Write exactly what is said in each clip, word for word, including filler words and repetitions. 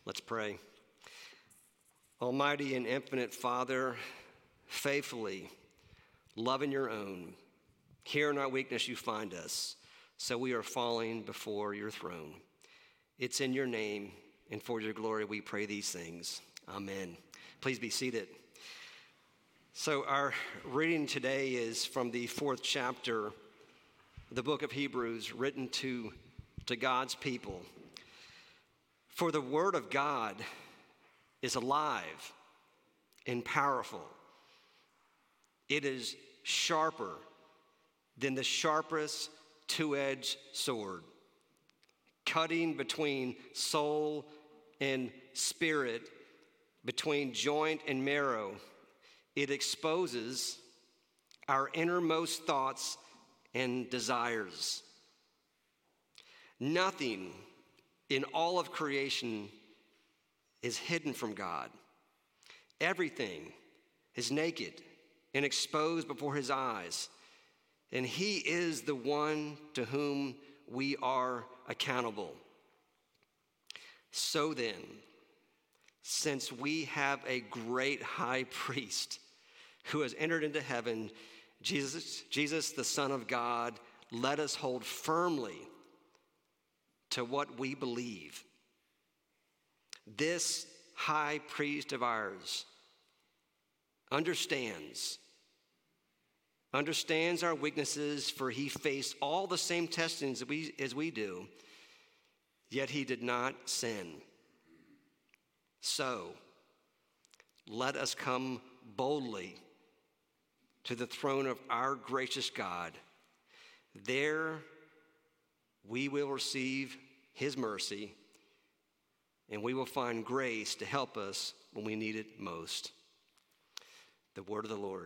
Let's pray. Almighty and infinite Father, faithfully loving your own, here in our weakness you find us, so we are falling before your throne. It's in your name and for your glory we pray these things. Amen. Please be seated. So our reading today is from the fourth chapter of the book of Hebrews, written to, to God's people. For the word of God is alive and powerful. It is sharper than the sharpest two-edged sword, cutting between soul and spirit, between joint and marrow. It exposes our innermost thoughts and desires. Nothing in all of creation is hidden from God. Everything is naked and exposed before his eyes, and he is the one to whom we are accountable. So then, since we have a great high priest who has entered into heaven, Jesus, Jesus, the Son of God, let us hold firmly to what we believe. This high priest of ours understands, understands our weaknesses, for he faced all the same testings as we, as we do, yet he did not sin. So, let us come boldly to the throne of our gracious God. There we will receive his mercy, and we will find grace to help us when we need it most. The word of the Lord.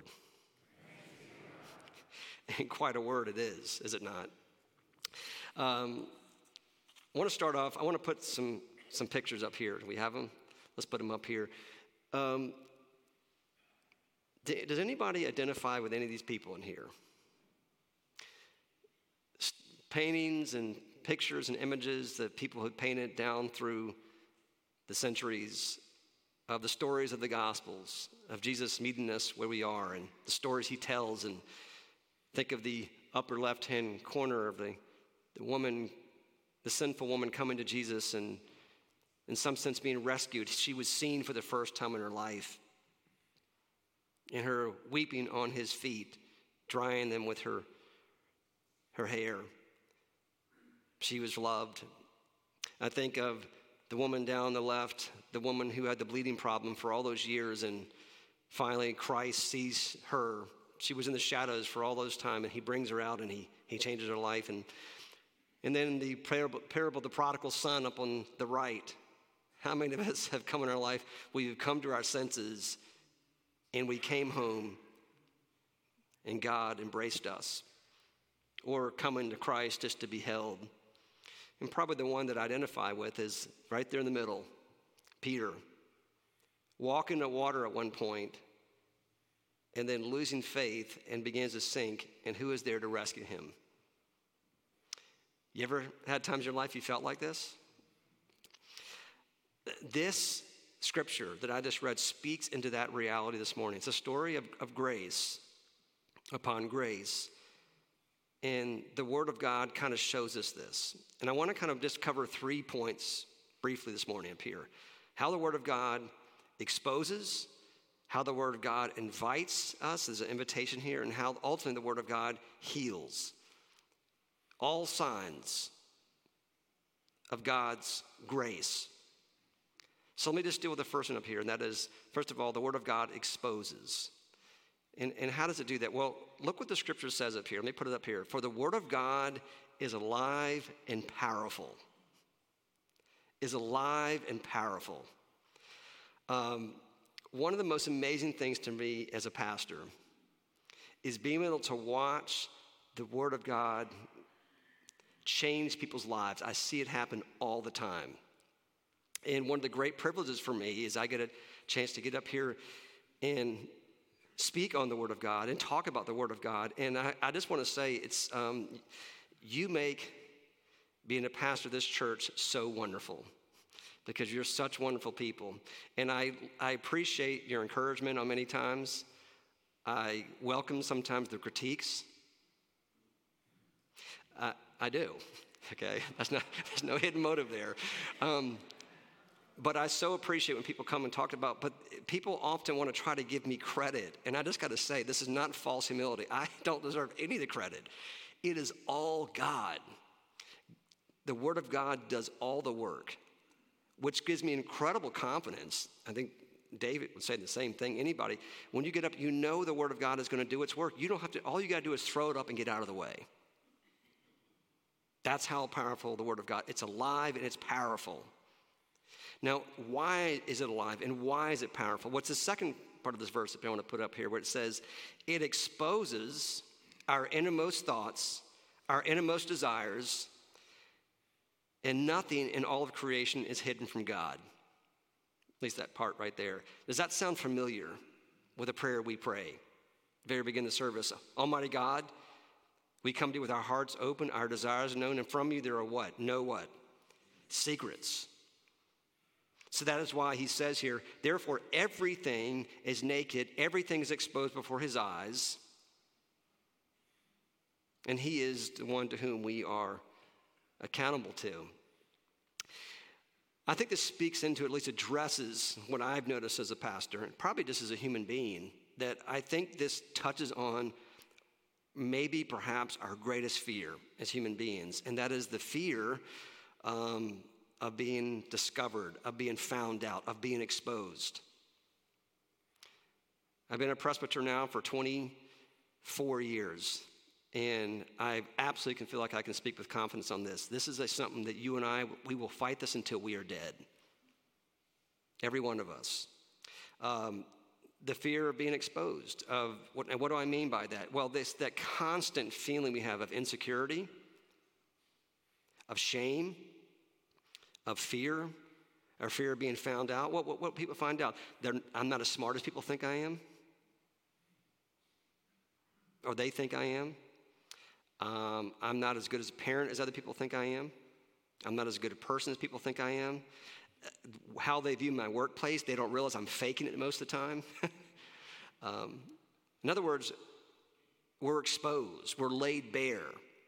And quite a word it is, is it not? Um, I want to start off, I want to put some, some pictures up here. Do we have them? Let's put them up here. Um, does anybody identify with any of these people in here? Paintings and pictures and images that people have painted down through the centuries of the stories of the Gospels, of Jesus meeting us where we are, and the stories he tells. And think of the upper left-hand corner of the, the woman, the sinful woman coming to Jesus and in some sense being rescued. She was seen for the first time in her life, and her weeping on his feet, drying them with her, her hair. She was loved. I think of the woman down the left, the woman who had the bleeding problem for all those years, and finally Christ sees her. She was in the shadows for all those time, and he brings her out, and he, he changes her life. And, and then the parable, parable of the prodigal son up on the right. How many of us have come in our life, we've come to our senses, and we came home, and God embraced us? Or coming to Christ just to be held. And probably the one that I identify with is right there in the middle, Peter. Walking the water at one point, and then losing faith and begins to sink, and who is there to rescue him? You ever had times in your life you felt like this? This scripture that I just read speaks into that reality this morning. It's a story of, of grace upon grace. And the Word of God kind of shows us this. And I want to kind of just cover three points briefly this morning up here. How the Word of God exposes, how the Word of God invites us, there's an invitation here, and how ultimately the Word of God heals. All signs of God's grace. So let me just deal with the first one up here, and that is, first of all, the Word of God exposes. And, and how does it do that? Well, look what the scripture says up here. Let me put it up here. For the word of God is alive and powerful. Is alive and powerful. Um, one of the most amazing things to me as a pastor is being able to watch the word of God change people's lives. I see it happen all the time. And one of the great privileges for me is I get a chance to get up here and speak on the Word of God and talk about the Word of God. And I, I just want to say, it's um, you make being a pastor of this church so wonderful. because you're such wonderful people. And I, I appreciate your encouragement on many times. I welcome sometimes the critiques. Uh, I do, okay? That's not, there's no hidden motive there. Um, but I so appreciate when people come and talk about, but people often want to try to give me credit. And I just got to say, this is not false humility. I don't deserve any of the credit. It is all God. The Word of God does all the work, which gives me incredible confidence. I think David would say the same thing. Anybody, when you get up, you know the Word of God is going to do its work. You don't have to, all you got to do is throw it up and get out of the way. That's how powerful the Word of God. It's alive and it's powerful. Now, why is it alive and why is it powerful? What's the second part of this verse that I want to put up here where it says, it exposes our innermost thoughts, our innermost desires, and nothing in all of creation is hidden from God. At least that part right there. Does that sound familiar with a prayer we pray? Very beginning of the service. Almighty God, we come to you with our hearts open, our desires known, and from you there are what? No what? Secrets. So that is why he says here, therefore everything is naked, everything is exposed before his eyes, and he is the one to whom we are accountable to. I think this speaks into, at least addresses what I've noticed as a pastor, and probably just as a human being, that I think this touches on maybe perhaps our greatest fear as human beings, and that is the fear um, of being discovered, of being found out, of being exposed. I've been a presbyter now for twenty-four years, and I absolutely can feel like I can speak with confidence on this. This is a, something that you and I, we will fight this until we are dead. Every one of us. Um, the fear of being exposed. Of what, and what do I mean by that? Well, this that constant feeling we have of insecurity, of shame, of fear, or fear of being found out. What, what, what people find out? They're, I'm not as smart as people think I am. Or they think I am. Um, I'm not as good as a parent as other people think I am. I'm not as good a person as people think I am. How they view my workplace, they don't realize I'm faking it most of the time. um, in other words, we're exposed, we're laid bare.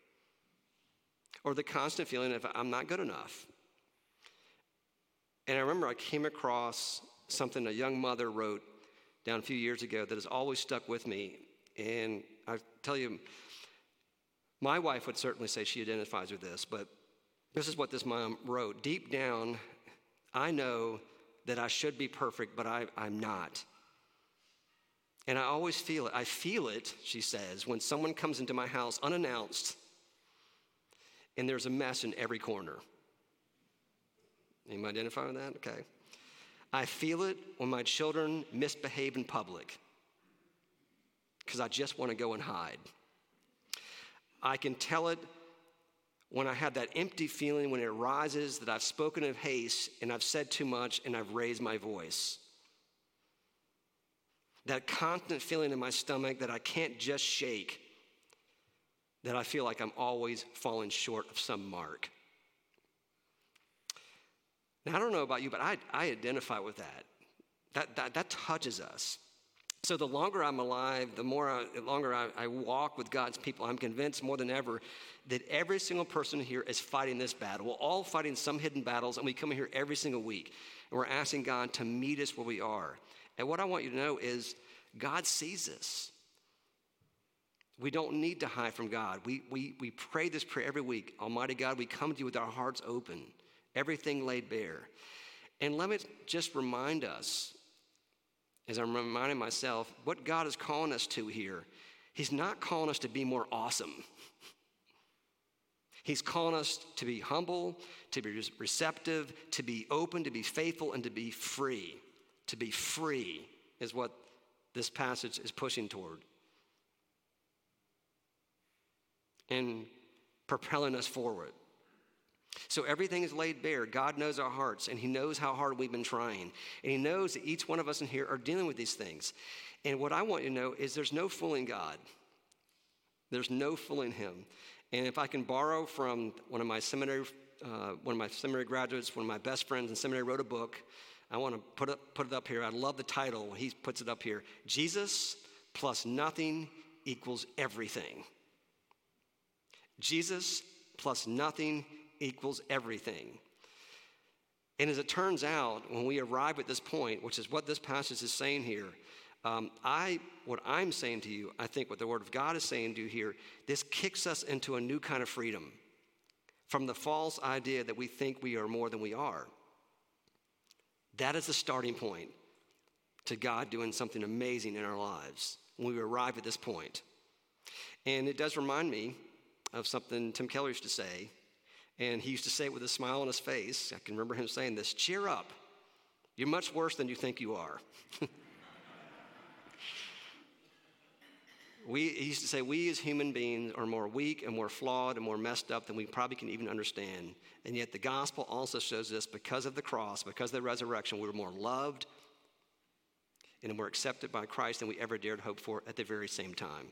Or the constant feeling of I'm not good enough. And I remember I came across something a young mother wrote down a few years ago that has always stuck with me. And I tell you, my wife would certainly say she identifies with this, but this is what this mom wrote. Deep down, I know that I should be perfect, but I, I'm not. And I always feel it. I feel it, she says, when someone comes into my house unannounced and there's a mess in every corner. Anybody identify with that? Okay. I feel it when my children misbehave in public because I just want to go and hide. I can tell it when I have that empty feeling when it arises that I've spoken of haste and I've said too much and I've raised my voice. That constant feeling in my stomach that I can't just shake, that I feel like I'm always falling short of some mark. Now, I don't know about you, but I, I identify with that. That, that. that touches us. So the longer I'm alive, the more I, the longer I, I walk with God's people, I'm convinced more than ever that every single person here is fighting this battle. We're all fighting some hidden battles, and we come here every single week, and we're asking God to meet us where we are. And what I want you to know is God sees us. We don't need to hide from God. We, we, we pray this prayer every week. Almighty God, we come to you with our hearts open, everything laid bare. And let me just remind us, as I'm reminding myself, what God is calling us to here. He's not calling us to be more awesome. He's calling us to be humble, to be receptive, to be open, to be faithful, and to be free. To be free is what this passage is pushing toward. And propelling us forward. So everything is laid bare. God knows our hearts, and he knows how hard we've been trying. And he knows that each one of us in here are dealing with these things. And what I want you to know is there's no fooling God. There's no fooling him. And if I can borrow from one of my seminary uh, one of my seminary graduates, one of my best friends in seminary, wrote a book. I want to put it, put it up here. I love the title. He puts it up here. Jesus plus nothing equals everything. Jesus plus nothing equals everything. And as it turns out, when we arrive at this point, which is what this passage is saying here, um, I, what I'm saying to you, I think what the Word of God is saying to you here, this kicks us into a new kind of freedom from the false idea that we think we are more than we are. That is the starting point to God doing something amazing in our lives when we arrive at this point. And it does remind me of something Tim Keller used to say, and he used to say it with a smile on his face. I can remember him saying this: cheer up. You're much worse than you think you are. We, he used to say, we as human beings are more weak and more flawed and more messed up than we probably can even understand. And yet the gospel also shows us because of the cross, because of the resurrection, we're more loved and more accepted by Christ than we ever dared hope for at the very same time.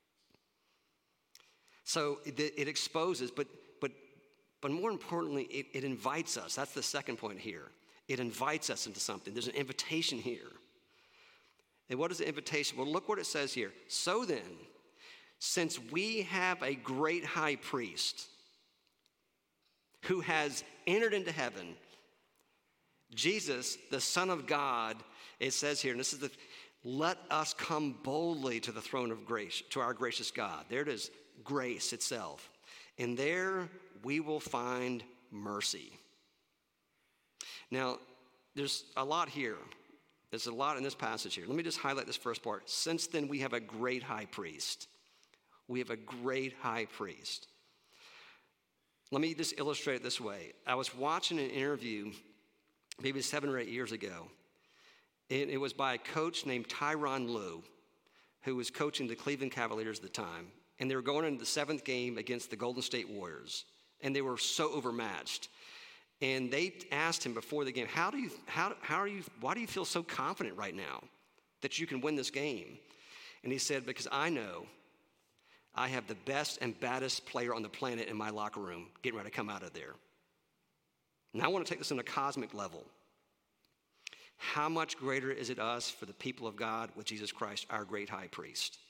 So it, it exposes, but but but more importantly, it, it invites us. That's the second point here. It invites us into something. There's an invitation here. And what is the invitation? Well, look what it says here. So then, since we have a great high priest who has entered into heaven, Jesus, the Son of God, it says here, and this is the, let us come boldly to the throne of grace, to our gracious God. There it is, grace itself. And there we will find mercy. Now, there's a lot here. There's a lot in this passage here. Let me just highlight this first part. Since then, we have a great high priest. We have a great high priest. Let me just illustrate it this way. I was watching an interview maybe seven or eight years ago. And it was by a coach named Tyronn Lue, who was coaching the Cleveland Cavaliers at the time. And they were going into the seventh game against the Golden State Warriors. And they were so overmatched. And they asked him before the game, how do you, how, how are you, why do you feel so confident right now that you can win this game? And he said, because I know I have the best and baddest player on the planet in my locker room getting ready to come out of there. And I want to take this on a cosmic level. How much greater is it us for the people of God with Jesus Christ, our great high priest?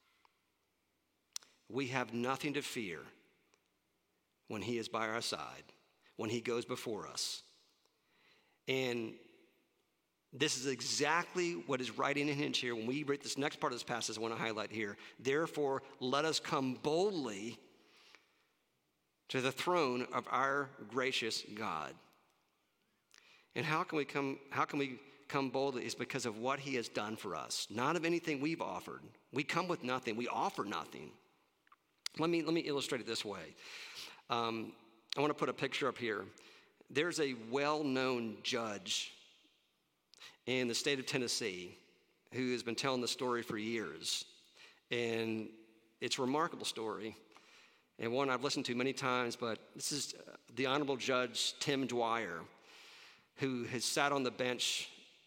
We have nothing to fear when he is by our side, when he goes before us. And this is exactly what is writing in hinge here. When we read this next part of this passage, I want to highlight here. Therefore, let us come boldly to the throne of our gracious God. And how can we come, how can we come boldly? It's because of what he has done for us, not of anything we've offered. We come with nothing. We offer nothing. Let me, let me illustrate it this way. Um, I want to put a picture up here. There's a well-known judge in the state of Tennessee who has been telling the story for years. And it's a remarkable story, and one I've listened to many times, but this is the Honorable Judge Tim Dwyer, who has sat on the bench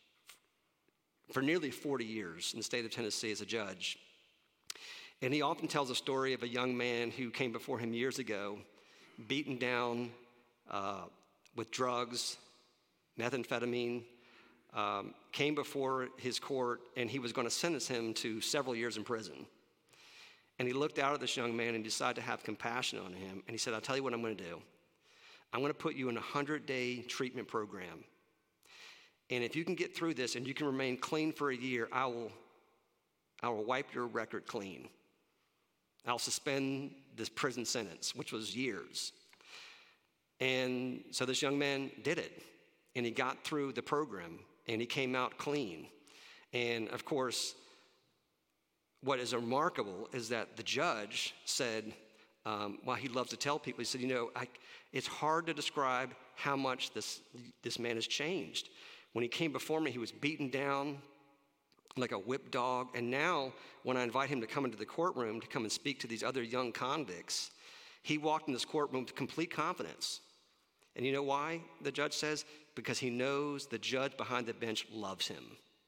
for nearly forty years in the state of Tennessee as a judge. And he often tells a story of a young man who came before him years ago, beaten down uh, with drugs, methamphetamine, um, came before his court, and he was going to sentence him to several years in prison. And he looked out at this young man and decided to have compassion on him. And he said, I'll tell you what I'm going to do. I'm going to put you in a hundred-day treatment program. And if you can get through this and you can remain clean for a year, I will, I will wipe your record clean. I'll suspend this prison sentence, which was years. And so this young man did it. And he got through the program, and he came out clean. And of course, what is remarkable is that the judge said, um, well, he loves to tell people, he said, you know, I, it's hard to describe how much this, this man has changed. When he came before me, he was beaten down like a whipped dog. And now, when I invite him to come into the courtroom to come and speak to these other young convicts, he walked in this courtroom with complete confidence. And you know why, the judge says? Because he knows the judge behind the bench loves him.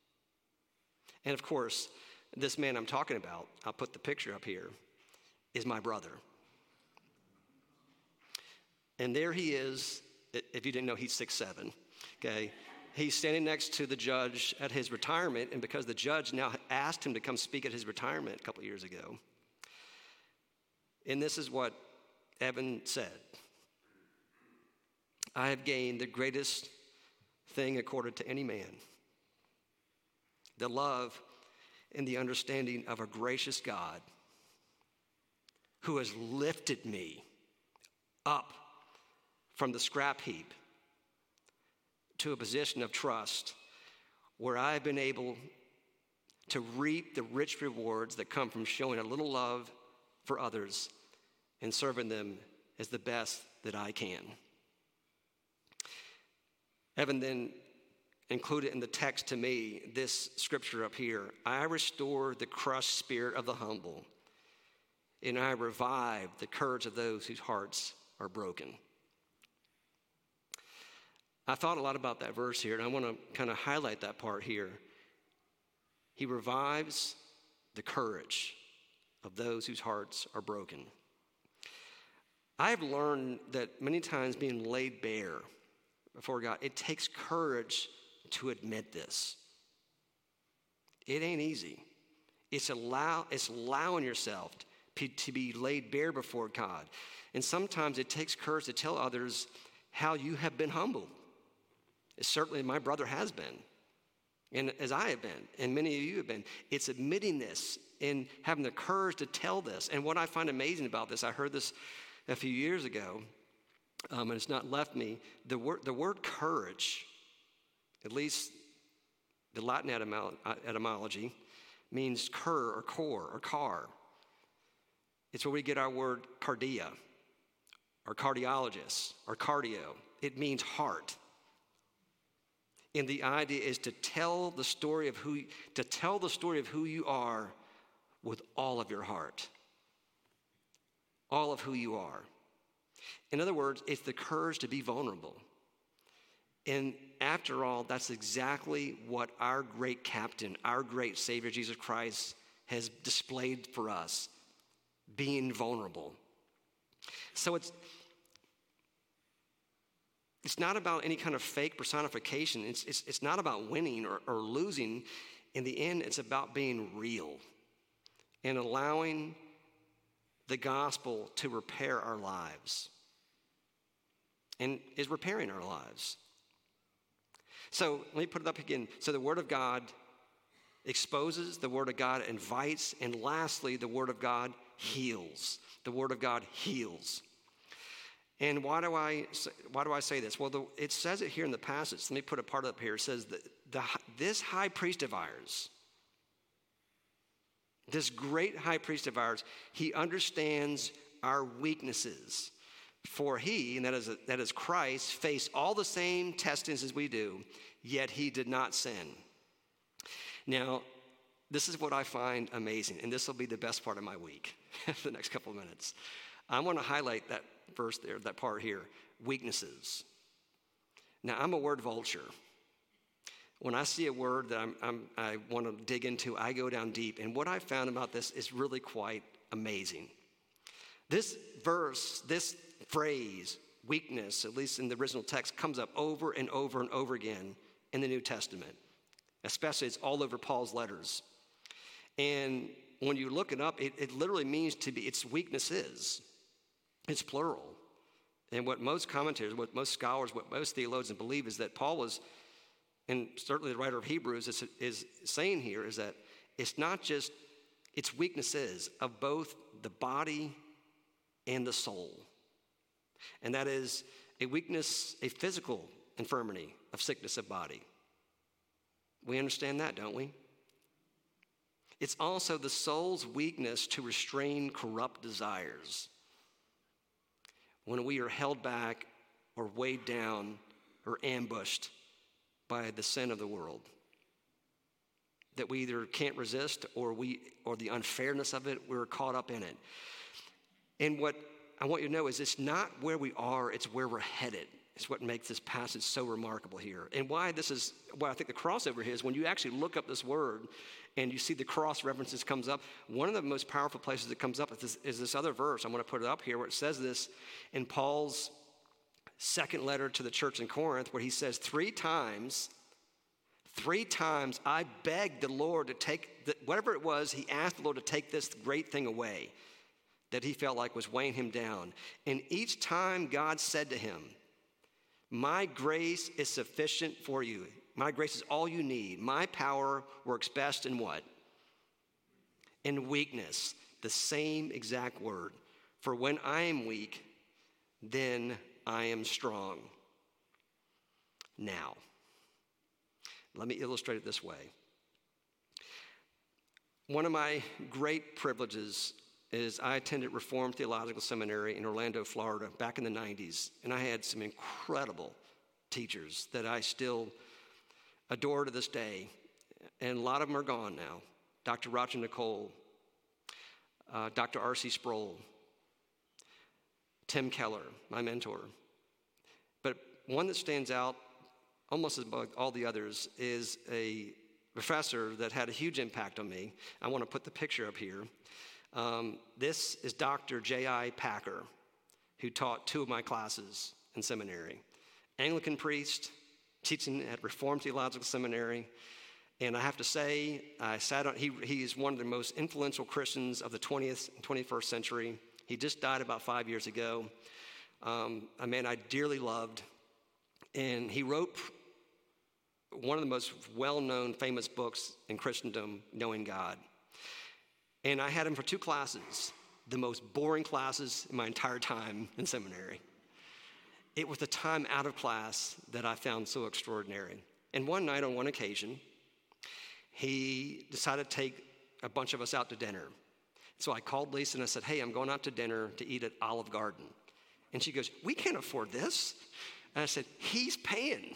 And of course, this man I'm talking about, I'll put the picture up here, is my brother. And there he is. If you didn't know, he's six seven, okay? He's standing next to the judge at his retirement, and because the judge now asked him to come speak at his retirement a couple years ago. And this is what Evan said. I have gained the greatest thing accorded to any man, the love and the understanding of a gracious God who has lifted me up from the scrap heap to a position of trust where I've been able to reap the rich rewards that come from showing a little love for others and serving them as the best that I can. Evan then included in the text to me this scripture up here. I restore the crushed spirit of the humble, and I revive the courage of those whose hearts are broken. I thought a lot about that verse here, and I want to kind of highlight that part here. He revives the courage of those whose hearts are broken. I've learned that many times being laid bare before God, it takes courage to admit this. It ain't easy. It's allow it's allowing yourself to, to be laid bare before God. And sometimes it takes courage to tell others how you have been humbled. Certainly my brother has been, and as I have been, and many of you have been. It's admitting this and having the courage to tell this. And what I find amazing about this, I heard this a few years ago, um, and it's not left me. The word, the word courage, at least the Latin etymolo- etymology, means cur or core or car. It's where we get our word cardia, or cardiologist, or cardio. It means heart. And the idea is to tell the story of who, to tell the story of who you are with all of your heart. All of who you are. In other words, it's the courage to be vulnerable. And after all, that's exactly what our great captain, our great Savior, Jesus Christ, has displayed for us, being vulnerable. So it's It's not about any kind of fake personification. It's, it's, it's not about winning or, or losing. In the end, it's about being real and allowing the gospel to repair our lives and is repairing our lives. So let me put it up again. So the Word of God exposes, the Word of God invites, and lastly, the Word of God heals. The Word of God heals. And why do I why do I say this? Well, the, it says it here in the passage. Let me put a part up here. It says that the, this high priest of ours, this great high priest of ours, he understands our weaknesses. For he, and that is, that is Christ, faced all the same testings as we do, yet he did not sin. Now, this is what I find amazing, and this will be the best part of my week, the next couple of minutes. I want to highlight that verse there, that part here, weaknesses. Now, I'm a word vulture. When I see a word that I'm, I'm, I want to dig into, I go down deep. And what I found about this is really quite amazing. This verse, this phrase, weakness, at least in the original text, comes up over and over and over again in the New Testament. Especially, it's all over Paul's letters. And when you look it up, it, it literally means to be, its weaknesses. It's plural. And what most commentators, what most scholars, what most theologians believe is that Paul was, and certainly the writer of Hebrews is, is saying here, is that it's not just, it's weaknesses of both the body and the soul. And that is a weakness, a physical infirmity of sickness of body. We understand that, don't we? It's also the soul's weakness to restrain corrupt desires. When we are held back or weighed down or ambushed by the sin of the world, that we either can't resist or we or the unfairness of it, we're caught up in it. And what I want you to know is it's not where we are, it's where we're headed. It's what makes this passage so remarkable here. And why this is, what I think the crossover here is when you actually look up this word and you see the cross references comes up, one of the most powerful places that comes up is this, is this other verse. I'm going to put it up here where it says this in Paul's second letter to the church in Corinth where he says three times, three times I begged the Lord to take, the, whatever it was, he asked the Lord to take this great thing away that he felt like was weighing him down. And each time God said to him, my grace is sufficient for you. My grace is all you need. My power works best in what? In weakness. The same exact word. For when I am weak, then I am strong. Now, let me illustrate it this way. One of my great privileges is I attended Reformed Theological Seminary in Orlando, Florida, back in the nineties, and I had some incredible teachers that I still adore to this day, and a lot of them are gone now. Doctor Roger Nicole, uh, Doctor R C Sproul, Tim Keller, my mentor. But one that stands out almost as all the others is a professor that had a huge impact on me. I want to put the picture up here. Um, this is Doctor J I Packer, who taught two of my classes in seminary. Anglican priest, teaching at Reformed Theological Seminary. And I have to say, I sat on, he, he is one of the most influential Christians of the twentieth and twenty-first century. He just died about five years ago. Um, a man I dearly loved. And he wrote one of the most well-known, famous books in Christendom, Knowing God. And I had him for two classes, the most boring classes in my entire time in seminary. It was the time out of class that I found so extraordinary. And one night, on one occasion, he decided to take a bunch of us out to dinner. So I called Lisa and I said, hey, I'm going out to dinner to eat at Olive Garden. And she goes, we can't afford this. And I said, he's paying.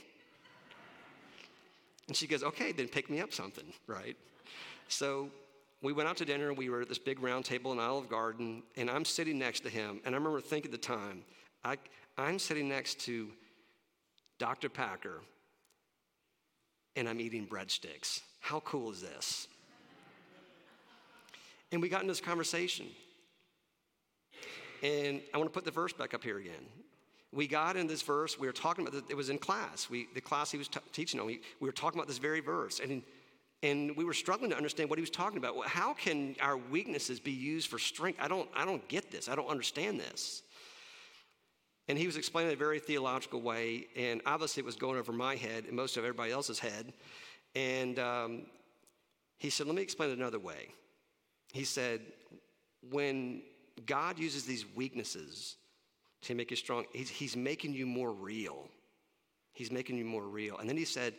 And she goes, okay, then pick me up something, right? So we went out to dinner. We were at this big round table in Olive Garden, and I'm sitting next to him. And I remember thinking at the time, I, I'm sitting next to Doctor Packer, and I'm eating breadsticks. How cool is this? And we got into this conversation. And I want to put the verse back up here again. We got in this verse. We were talking about it. It was in class. We, the class he was t- teaching on, we, we were talking about this very verse. And, and we were struggling to understand what he was talking about. Well, how can our weaknesses be used for strength? I don't, I don't get this. I don't understand this. And he was explaining it in a very theological way. And obviously it was going over my head and most of everybody else's head. And um, he said, let me explain it another way. He said, when God uses these weaknesses to make you strong, he's, he's making you more real. He's making you more real. And then he said,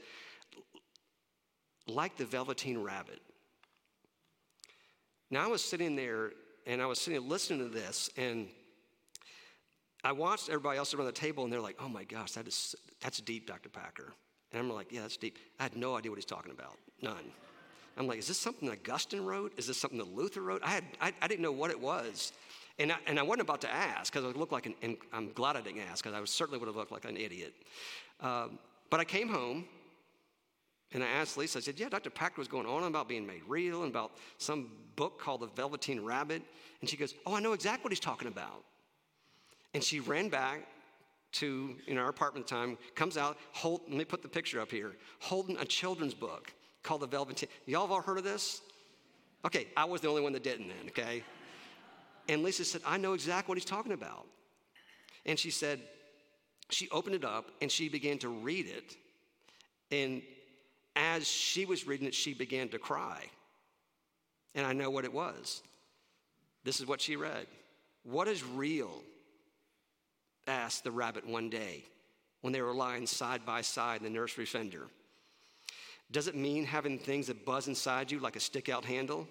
like the Velveteen Rabbit. Now I was sitting there, and I was sitting listening to this, and I watched everybody else around the table, and they're like, oh my gosh, that is, that's deep, Doctor Packer. And I'm like, yeah, that's deep. I had no idea what he's talking about, none. I'm like, is this something that Augustine wrote? Is this something that Luther wrote? I had, I, I didn't know what it was. And I, and I wasn't about to ask, because I looked like an, and I'm glad I didn't ask, because I certainly would have looked like an idiot. Um, but I came home, and I asked Lisa, I said, yeah, Doctor Packer was going on about being made real and about some book called The Velveteen Rabbit. And she goes, oh, I know exactly what he's talking about. And she ran back to, in our apartment at the time, comes out, hold, let me put the picture up here, holding a children's book called The Velveteen. Y'all have all heard of this? Okay, I was the only one that didn't then, okay? And Lisa said, I know exactly what he's talking about. And she said, she opened it up and she began to read it. And as she was reading it, she began to cry. And I know what it was. This is what she read. What is real? Asked the rabbit one day when they were lying side by side in the nursery fender. Does it mean having things that buzz inside you like a stick-out handle?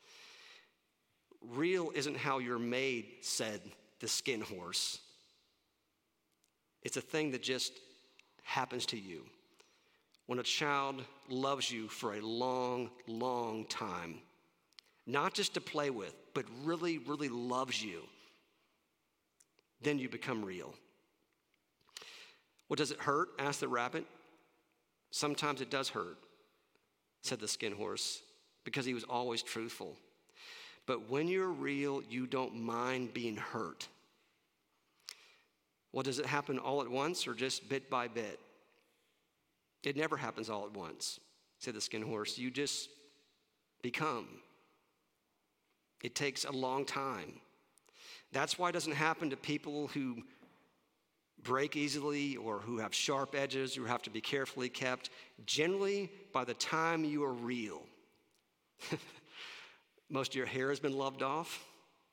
Real isn't how you're made, said the skin horse. It's a thing that just happens to you. When a child loves you for a long, long time, not just to play with, but really, really loves you, then you become real. Well, does it hurt? Asked the rabbit. Sometimes it does hurt, said the skin horse, because he was always truthful. But when you're real, you don't mind being hurt. Well, does it happen all at once or just bit by bit? It never happens all at once, said the skin horse. You just become. It takes a long time. That's why it doesn't happen to people who break easily or who have sharp edges, who have to be carefully kept. Generally, by the time you are real, most of your hair has been loved off.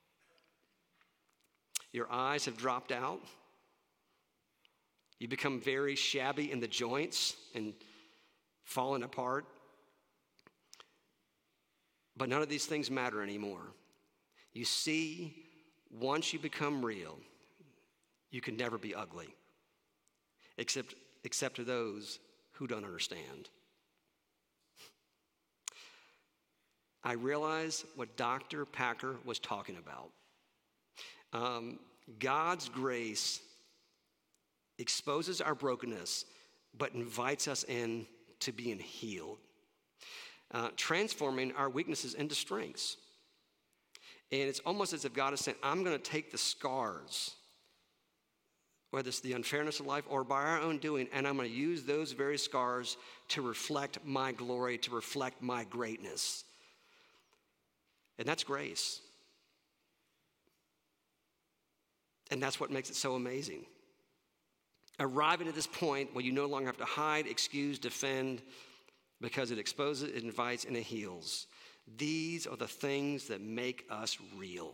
Your eyes have dropped out. You become very shabby in the joints and fallen apart. But none of these things matter anymore. You see, once you become real, you can never be ugly, except, except to those who don't understand. I realize what Doctor Packer was talking about. Um, God's grace exposes our brokenness, but invites us in to being healed, uh, transforming our weaknesses into strengths. And it's almost as if God is saying, I'm going to take the scars, whether it's the unfairness of life or by our own doing, and I'm going to use those very scars to reflect my glory, to reflect my greatness. And that's grace. And that's what makes it so amazing. Arriving at this point where you no longer have to hide, excuse, defend, because it exposes, it invites, and it heals. These are the things that make us real.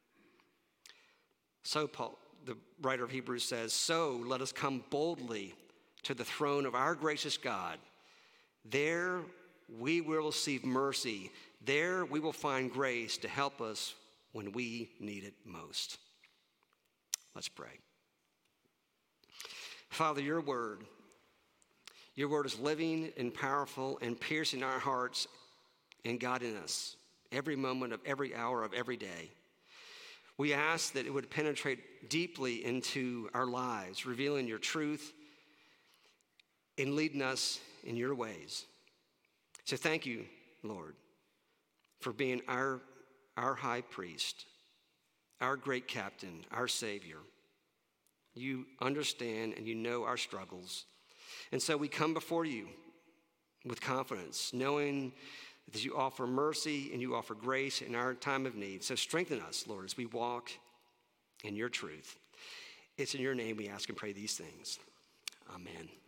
So Paul, the writer of Hebrews, says, so let us come boldly to the throne of our gracious God. There we will receive mercy. There we will find grace to help us when we need it most. Let's pray. Father, your word, your word is living and powerful and piercing our hearts and guiding us every moment of every hour of every day. We ask that it would penetrate deeply into our lives, revealing your truth and leading us in your ways. So thank you, Lord, for being our, our high priest, our great captain, our Savior. You understand and you know our struggles. And so we come before you with confidence, knowing that you offer mercy and you offer grace in our time of need. So strengthen us, Lord, as we walk in your truth. It's in your name we ask and pray these things. Amen.